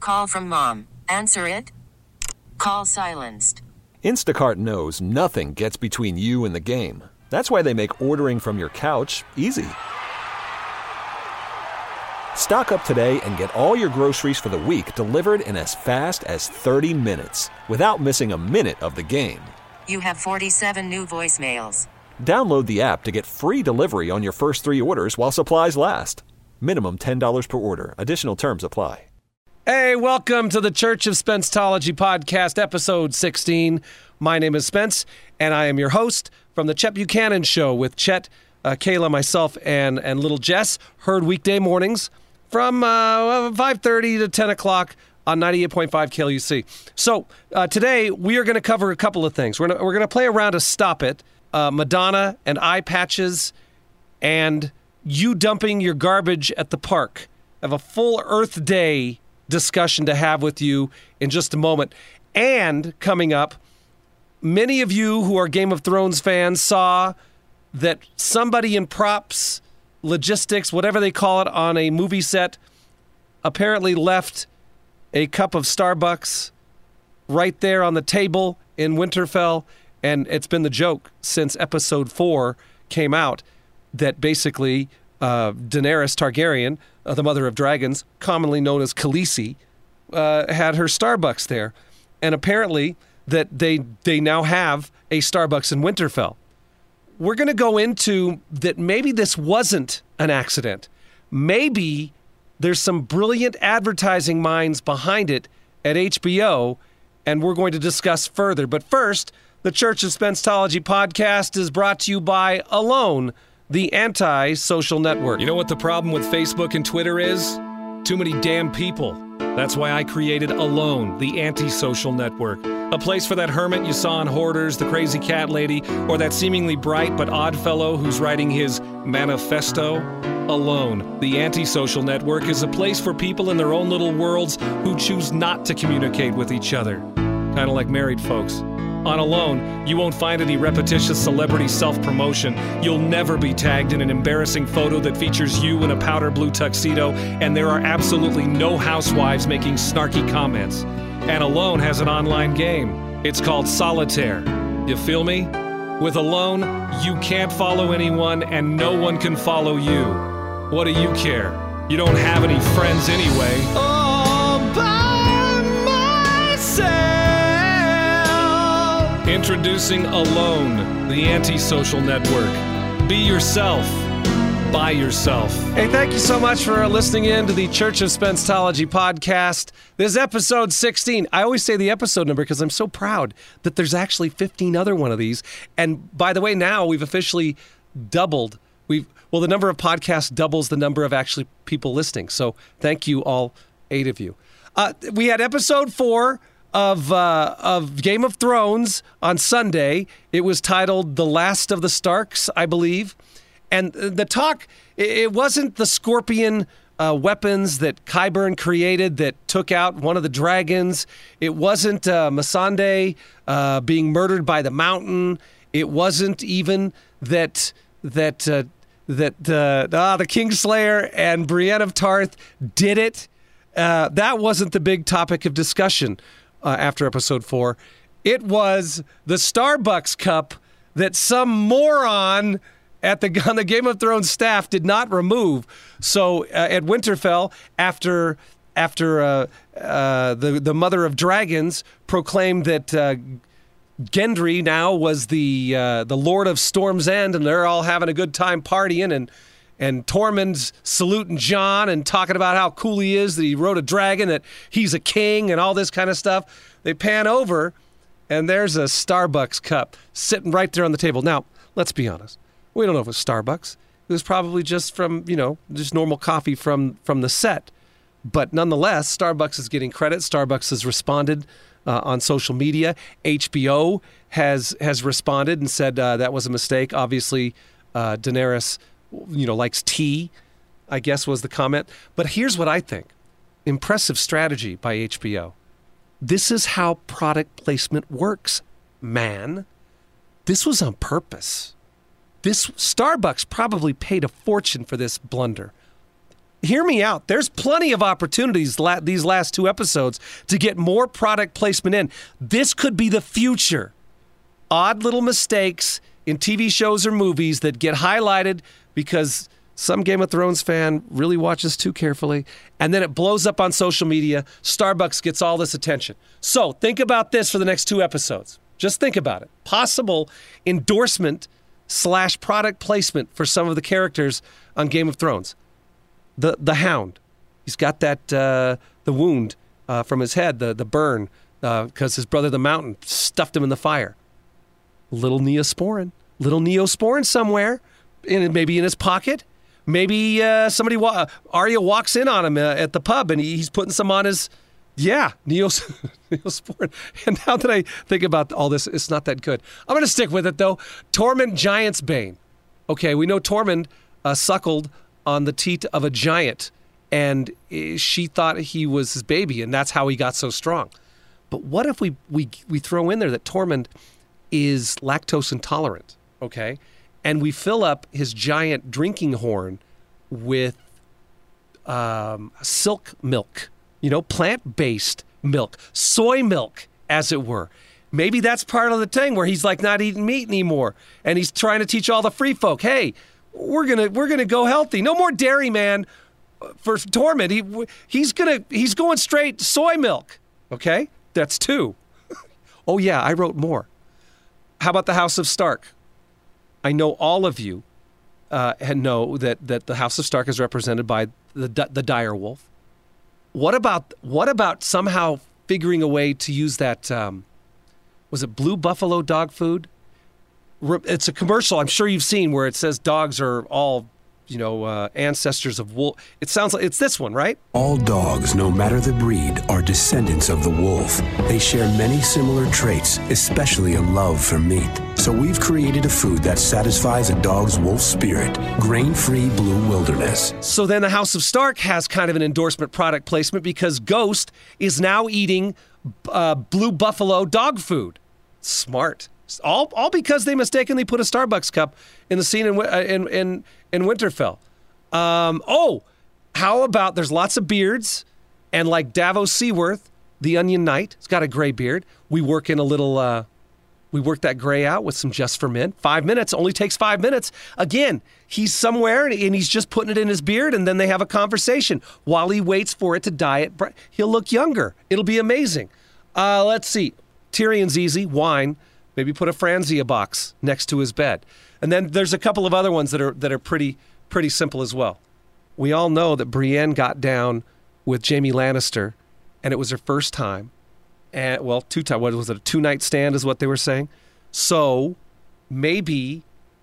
call from mom. Answer it. Call silenced. Instacart knows nothing gets between you and the game. That's why they make ordering from your couch easy. Stock up today and get all your groceries for the week delivered in as fast as 30 minutes without missing a minute of the game. You have 47 new voicemails. Download the app to get free delivery on your first 3 orders while supplies last. Minimum $10 per order. Additional terms apply. Hey, welcome to the Church of Spencetology podcast, episode 16. My name is Spence, and I am your host from the Chet Buchanan Show with Chet, Kayla, myself, and little Jess. Heard weekday mornings from 5:30 to 10 o'clock on 98.5 KLUC. So today we are going to cover a couple of things. We're going to play around a Stop It, Madonna and eye patches, and you dumping your garbage at the park. I have a full Earth Day discussion to have with you in just a moment. And coming up, many of you who are Game of Thrones fans saw that somebody in props, logistics, whatever they call it, on a movie set apparently left a cup of Starbucks right there on the table in Winterfell. And it's been the joke since episode 4 came out that basically Daenerys Targaryen, the mother of dragons, commonly known as Khaleesi, had her Starbucks there. And apparently that they now have a Starbucks in Winterfell. We're going to go into that maybe this wasn't an accident. Maybe there's some brilliant advertising minds behind it at HBO, and we're going to discuss further. But first, the Church of Spencetology podcast is brought to you by Alone, the anti-social network. You know what the problem with Facebook and Twitter is? Too many damn people. That's why I created Alone, the anti-social network. A place for that hermit you saw in Hoarders, the crazy cat lady, or that seemingly bright but odd fellow who's writing his manifesto. Alone, the anti-social network, is a place for people in their own little worlds who choose not to communicate with each other. Kind of like married folks. On Alone, you won't find any repetitious celebrity self-promotion. You'll never be tagged in an embarrassing photo that features you in a powder blue tuxedo, and there are absolutely no housewives making snarky comments. And Alone has an online game. It's called Solitaire. You feel me? With Alone, you can't follow anyone, and no one can follow you. What do you care? You don't have any friends anyway. All by myself. Introducing Alone, the anti-social network. Be yourself. By yourself. Hey, thank you so much for listening in to the Church of Spencetology podcast. This is episode 16. I always say the episode number because I'm so proud that there's actually 15 other one of these. And by the way, now we've officially doubled. The number of podcasts doubles the number of actually people listening. So thank you, all 8 of you. We had episode 4 of Game of Thrones on Sunday. It was titled The Last of the Starks, I believe. And the talk, it wasn't the scorpion weapons that Qyburn created that took out one of the dragons. It wasn't Missandei being murdered by the mountain. It wasn't even that the Kingslayer and Brienne of Tarth did it. That wasn't the big topic of discussion after episode 4. It was the Starbucks cup that some moron on the Game of Thrones staff did not remove. So at Winterfell, after the Mother of Dragons proclaimed that Gendry now was the Lord of Storm's End, and they're all having a good time partying, and Tormund's saluting Jon and talking about how cool he is, that he rode a dragon, that he's a king, and all this kind of stuff. They pan over, and there's a Starbucks cup sitting right there on the table. Now, let's be honest. We don't know if it was Starbucks. It was probably just from, just normal coffee from the set. But nonetheless, Starbucks is getting credit. Starbucks has responded on social media. HBO has responded and said that was a mistake. Obviously, Daenerys, likes tea, I guess was the comment. But here's what I think. Impressive strategy by HBO. This is how product placement works, man. This was on purpose. This Starbucks probably paid a fortune for this blunder. hear me out. There's plenty of opportunities these last 2 episodes to get more product placement in. This could be the future. Odd little mistakes in TV shows or movies that get highlighted because some Game of Thrones fan really watches too carefully, and then it blows up on social media. Starbucks gets all this attention. So think about this for the next 2 episodes. Just think about it. Possible endorsement / product placement for some of the characters on Game of Thrones. The Hound. He's got that, the wound from his head, the burn, because his brother the Mountain stuffed him in the fire. Little Neosporin somewhere, maybe in his pocket. Maybe Arya walks in on him at the pub and he's putting some on his, Neosporin. And now that I think about all this, it's not that good. I'm going to stick with it, though. Tormund Giant's Bane. Okay, we know Tormund suckled on the teat of a giant, and she thought he was his baby, and that's how he got so strong. But what if we throw in there that Tormund is lactose intolerant, okay? And we fill up his giant drinking horn with silk milk, plant-based milk, soy milk, as it were. Maybe that's part of the thing where he's like not eating meat anymore, and he's trying to teach all the free folk, hey, we're gonna go healthy. No more dairy, man. For Tormund, he's going straight soy milk. Okay, that's 2. Oh yeah, I wrote more. How about the House of Stark? I know all of you know that the House of Stark is represented by the dire wolf. What about somehow figuring a way to use that? Was it Blue Buffalo dog food? It's a commercial I'm sure you've seen where it says dogs are all, ancestors of wolf. It sounds like it's this one, right? All dogs, no matter the breed, are descendants of the wolf. They share many similar traits, especially a love for meat. So we've created a food that satisfies a dog's wolf spirit. Grain-free Blue Wilderness. So then the House of Stark has kind of an endorsement product placement because Ghost is now eating Blue Buffalo dog food. Smart. All because they mistakenly put a Starbucks cup in the scene in Winterfell. How about there's lots of beards, and like Davos Seaworth, the Onion Knight, he's got a gray beard. We work in a little, we work that gray out with some Just for Men. 5 minutes, only takes 5 minutes. Again, he's somewhere and he's just putting it in his beard, and then they have a conversation while he waits for it to dye. He'll look younger. It'll be amazing. Let's see. Tyrion's easy. Wine. Maybe put a Franzia box next to his bed. And then there's a couple of other ones that are pretty simple as well. We all know that Brienne got down with Jaime Lannister, and it was her first time. And 2 times. What was it? A 2-night stand is what they were saying. So maybe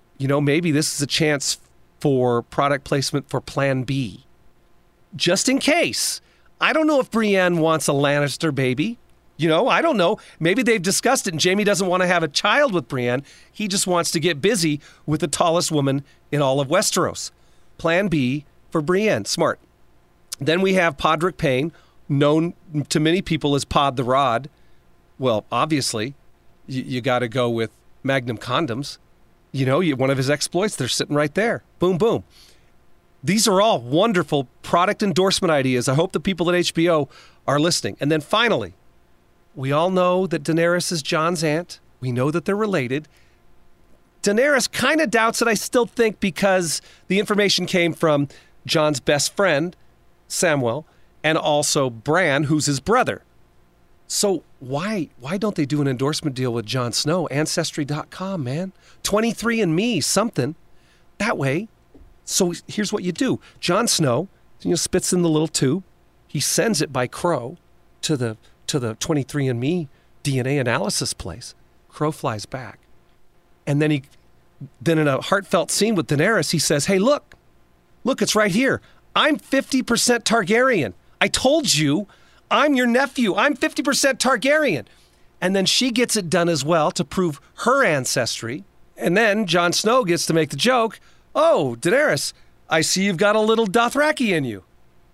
this is a chance for product placement for Plan B. Just in case. I don't know if Brienne wants a Lannister baby. I don't know. Maybe they've discussed it and Jaime doesn't want to have a child with Brienne. He just wants to get busy with the tallest woman in all of Westeros. Plan B for Brienne. Smart. Then we have Podrick Payne, known to many people as Pod the Rod. Well, obviously, you got to go with Magnum condoms. One of his exploits, they're sitting right there. Boom, boom. These are all wonderful product endorsement ideas. I hope the people at HBO are listening. And then finally, we all know that Daenerys is Jon's aunt. We know that they're related. Daenerys kind of doubts it, I still think, because the information came from Jon's best friend, Samwell, and also Bran, who's his brother. So why don't they do an endorsement deal with Jon Snow? Ancestry.com, man. 23andMe, something. That way. So here's what you do. Jon Snow, spits in the little tube. He sends it by crow to the 23andMe DNA analysis place. Crow flies back. And then in a heartfelt scene with Daenerys, he says, hey, look, it's right here. I'm 50% Targaryen. I told you, I'm your nephew. I'm 50% Targaryen. And then she gets it done as well to prove her ancestry. And then Jon Snow gets to make the joke, oh, Daenerys, I see you've got a little Dothraki in you.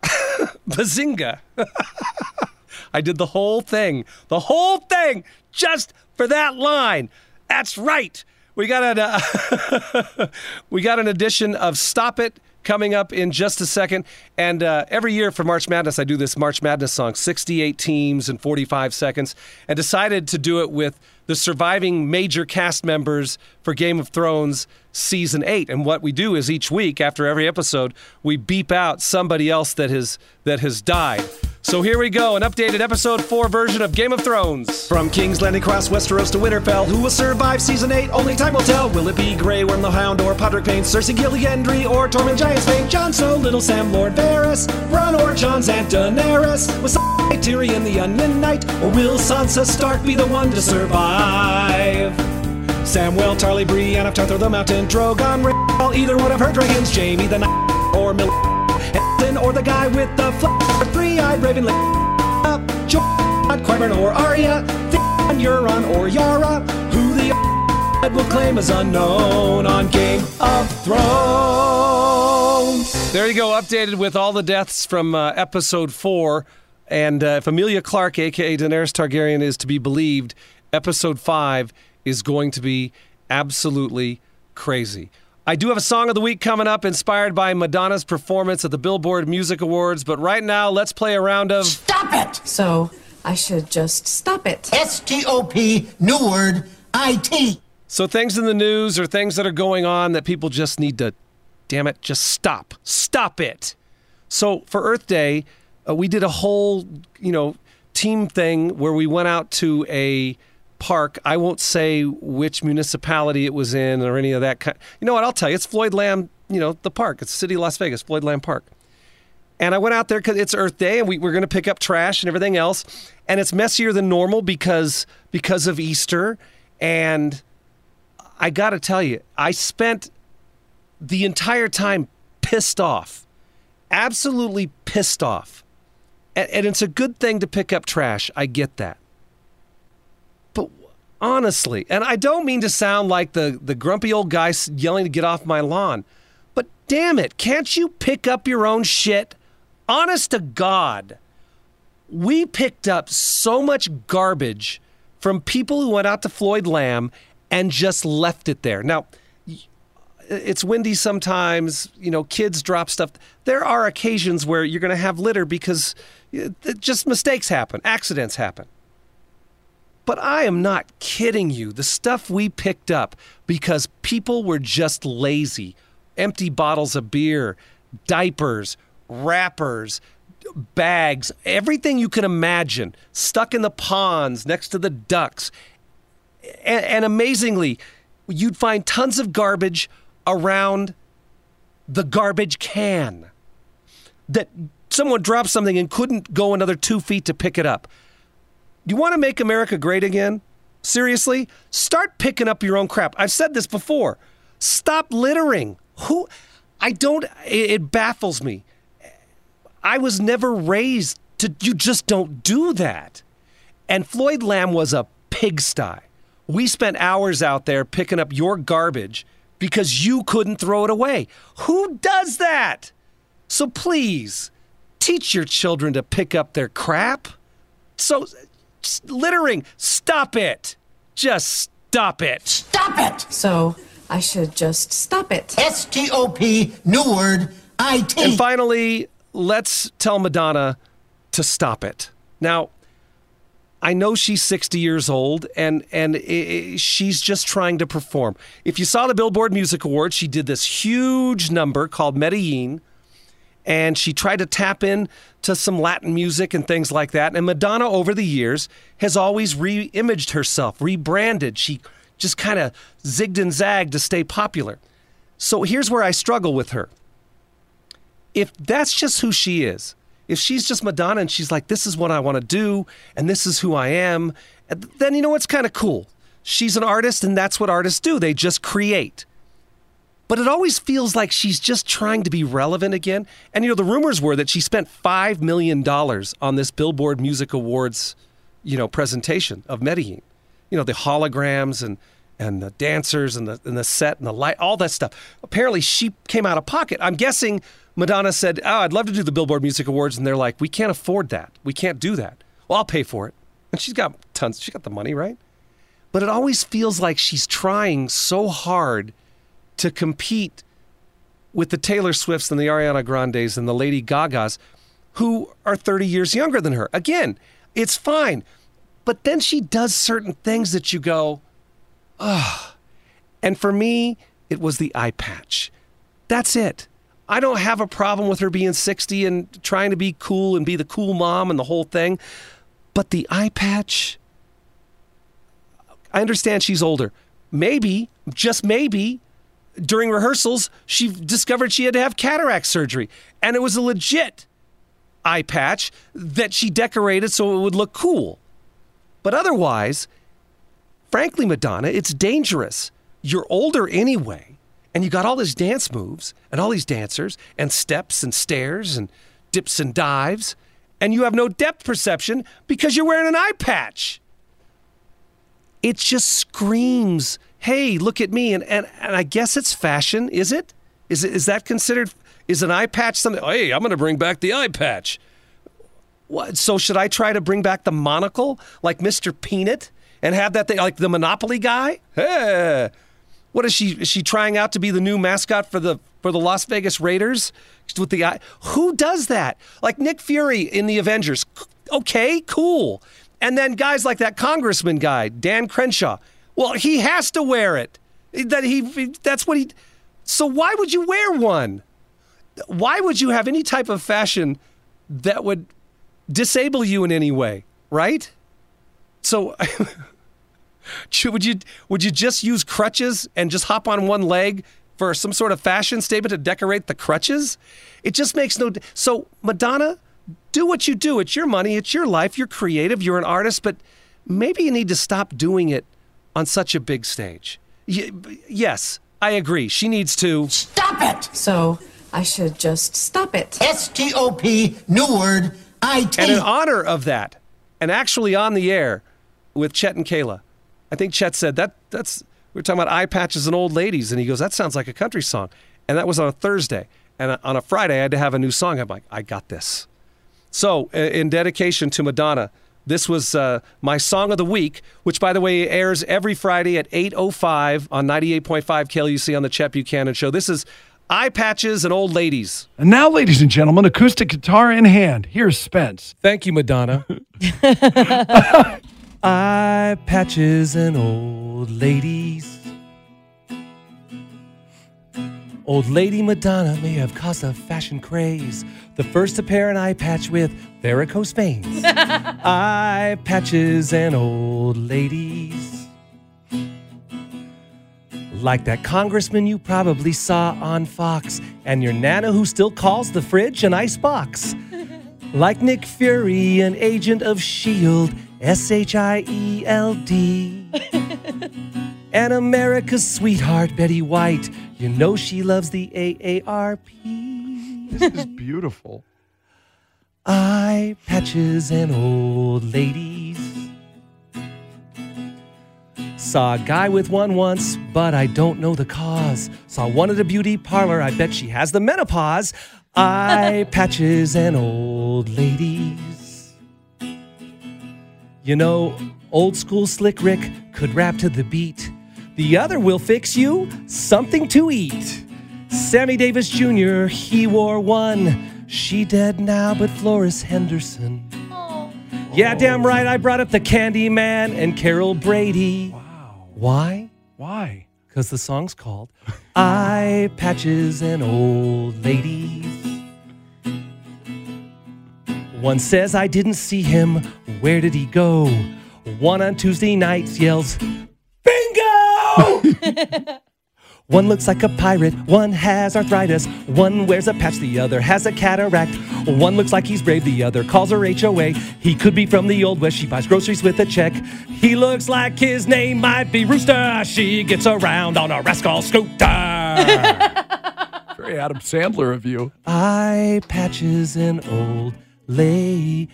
Bazinga. I did the whole thing, just for that line. That's right. We got an edition of Stop It, coming up in just a second. And every year for March Madness, I do this March Madness song, 68 teams in 45 seconds, and decided to do it with the surviving major cast members for Game of Thrones Season 8. And what we do is each week, after every episode, we beep out somebody else that has died. So here we go, an updated Episode 4 version of Game of Thrones. From King's Landing across Westeros to Winterfell, who will survive Season 8? Only time will tell. Will it be Grey Worm the Hound, or Podrick Payne, Cersei Gilly Gendry, or Tormund Giantsbane, Jon Snow, Little Sam, Lord Varys, Bronn or Jon's Aunt Daenerys? Was Tyrion the Onion Knight, or will Sansa Stark be the one to survive? Samwell, Tarly, Brienne of Tarth, or the Mountain, Drogon, Rhaegal, either one of her dragons, Jaime the Knight, or Milton, or the guy with the three-eyed raven up, Jon, Qyburn, or Arya, Theon, Euron, or Yara, who the will claim as unknown on Game of Thrones. There you go, updated with all the deaths from Episode 4. And if Emilia Clarke, a.k.a. Daenerys Targaryen, is to be believed, Episode 5 is going to be absolutely crazy. I do have a Song of the Week coming up, inspired by Madonna's performance at the Billboard Music Awards. But right now, let's play a round of... Stop it! So, I should just stop it. S-T-O-P, new word, I-T. So things in the news or things that are going on that people just need to, damn it, just stop. Stop it. So for Earth Day, we did a whole, team thing where we went out to a park. I won't say which municipality it was in or any of that kind. You know what? I'll tell you. It's Floyd Lamb, the park. It's City of Las Vegas, Floyd Lamb Park. And I went out there because it's Earth Day, and we're going to pick up trash and everything else. And it's messier than normal because of Easter. And I got to tell you, I spent the entire time pissed off. Absolutely pissed off. And it's a good thing to pick up trash. I get that. But honestly, and I don't mean to sound like the grumpy old guy yelling to get off my lawn, but damn it, can't you pick up your own shit? Honest to God, we picked up so much garbage from people who went out to Floyd Lamb and just left it there. Now, it's windy sometimes, kids drop stuff. There are occasions where you're going to have litter because just mistakes happen, accidents happen. But I am not kidding you. The stuff we picked up because people were just lazy. Empty bottles of beer, diapers, wrappers, bags, everything you can imagine, stuck in the ponds next to the ducks. And amazingly, you'd find tons of garbage around the garbage can. That someone dropped something and couldn't go another 2 feet to pick it up. You want to make America great again? Seriously? Start picking up your own crap. I've said this before. Stop littering. It baffles me. I was never raised to, you just don't do that. And Floyd Lamb was a pigsty. We spent hours out there picking up your garbage because you couldn't throw it away. Who does that? So please, teach your children to pick up their crap. So, littering, stop it. Just stop it. Stop it! So, I should just stop it. S-T-O-P, new word, I-T. And finally, let's tell Madonna to stop it. Now, I know she's 60 years old, and she's just trying to perform. If you saw the Billboard Music Awards, she did this huge number called Medellin, and she tried to tap in to some Latin music and things like that. And Madonna, over the years, has always re-imaged herself, rebranded. She just kind of zigged and zagged to stay popular. So here's where I struggle with her. If that's just who she is, if she's just Madonna and she's like, this is what I want to do, and this is who I am, then it's kind of cool. She's an artist, and that's what artists do. They just create. But it always feels like she's just trying to be relevant again. And, the rumors were that she spent $5 million on this Billboard Music Awards, presentation of Medellin. The holograms and the dancers and the set and the light, all that stuff. Apparently, she came out of pocket. I'm guessing Madonna said, I'd love to do the Billboard Music Awards. And they're like, we can't afford that. We can't do that. Well, I'll pay for it. And she's got tons. She got the money, right? But it always feels like she's trying so hard to compete with the Taylor Swifts and the Ariana Grandes and the Lady Gagas who are 30 years younger than her. Again, it's fine. But then she does certain things that you go, ugh. And for me, it was the eye patch. That's it. I don't have a problem with her being 60 and trying to be cool and be the cool mom and the whole thing. But the eye patch, I understand she's older. Maybe, just maybe, during rehearsals, she discovered she had to have cataract surgery. And it was a legit eye patch that she decorated so it would look cool. But otherwise, frankly, Madonna, it's dangerous. You're older anyway, and you got all these dance moves and all these dancers and steps and stairs and dips and dives, and you have no depth perception because you're wearing an eye patch. It just screams, hey, look at me. And I guess it's fashion, is it? Is that considered, is an eye patch something? Hey, I'm going to bring back the eye patch. What? So should I try to bring back the monocle like Mr. Peanut and have that thing like the Monopoly guy? Hey, what is she? Is she trying out to be the new mascot for the Las Vegas Raiders with the eye? Who does that? Like Nick Fury in the Avengers. Okay, cool. And then guys like that congressman guy, Dan Crenshaw. Well, he has to wear it. That's what he. So why would you wear one? Why would you have any type of fashion that would disable you in any way, right? So would you just use crutches and just hop on one leg for some sort of fashion statement to decorate the crutches? It just makes no... So, Madonna, do what you do. It's your money. It's your life. You're creative. You're an artist. But maybe you need to stop doing it on such a big stage. Yes, I agree. She needs to... Stop it! So I should just stop it. S-T-O-P, new word, I-T. And in honor of that, and actually on the air with Chet and Kayla, I think Chet said that's we were talking about eye patches and old ladies, and he goes, that sounds like a country song. And that was on a Thursday. And on a Friday, I had to have a new song. I'm like, I got this. So in dedication to Madonna, this was my song of the week, which, by the way, airs every Friday at 8:05 on 98.5 KLUC on the Chet Buchanan Show. This is Eye Patches and Old Ladies. And now, ladies and gentlemen, acoustic guitar in hand. Here's Spence. Thank you, Madonna. Eye patches and old ladies. Old lady Madonna may have caused a fashion craze. The first to pair an eye patch with varicose veins. Eye patches and old ladies. Like that congressman you probably saw on Fox, and your nana who still calls the fridge an icebox. Like Nick Fury, an agent of S.H.I.E.L.D. And America's sweetheart, Betty White. You know she loves the AARP. This is beautiful. Eye patches and old ladies. Saw a guy with one once, but I don't know the cause. Saw one at a beauty parlor, I bet she has the menopause. Eye patches and old ladies. You know, old school Slick Rick could rap to the beat. The other will fix you something to eat. Sammy Davis Jr., he wore one. She dead now, but Florence Henderson. Oh. Yeah, damn right, I brought up the Candyman and Carol Brady. Wow. Why? Why? Because the song's called Eye Patches and Old Ladies. One says, I didn't see him. Where did he go? One on Tuesday nights yells, bingo! One looks like a pirate, one has arthritis, one wears a patch, the other has a cataract. One looks like he's brave, the other calls her HOA. He could be from the Old West, she buys groceries with a check. He looks like his name might be Rooster, she gets around on a rascal scooter. Very Adam Sandler of you. Eye patches and old ladies.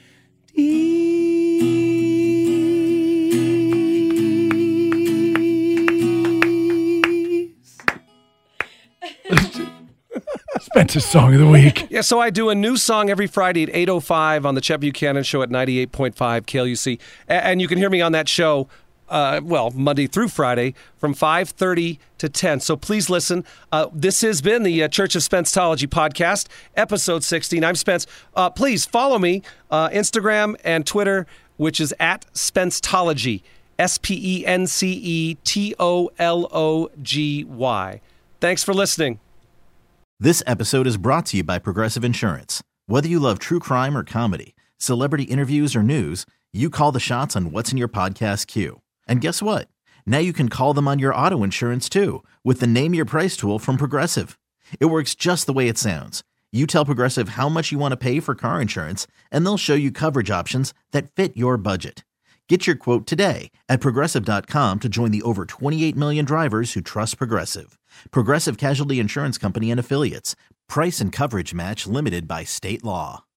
Spencer's Song of the Week. Yeah, so I do a new song every Friday at 8:05 on the Chet Buchanan Show at 98.5 KLUC. And you can hear me on that show Monday through Friday from 5:30 to 10. So please listen. This has been the Church of Spenceology podcast, episode 16. I'm Spence. Please follow me, Instagram and Twitter, which is at Spenceology, SPENCETOLOGY. Thanks for listening. This episode is brought to you by Progressive Insurance. Whether you love true crime or comedy, celebrity interviews or news, you call the shots on what's in your podcast queue. And guess what? Now you can call them on your auto insurance too with the Name Your Price tool from Progressive. It works just the way it sounds. You tell Progressive how much you want to pay for car insurance, and they'll show you coverage options that fit your budget. Get your quote today at Progressive.com to join the over 28 million drivers who trust Progressive. Progressive Casualty Insurance Company and Affiliates. Price and coverage match limited by state law.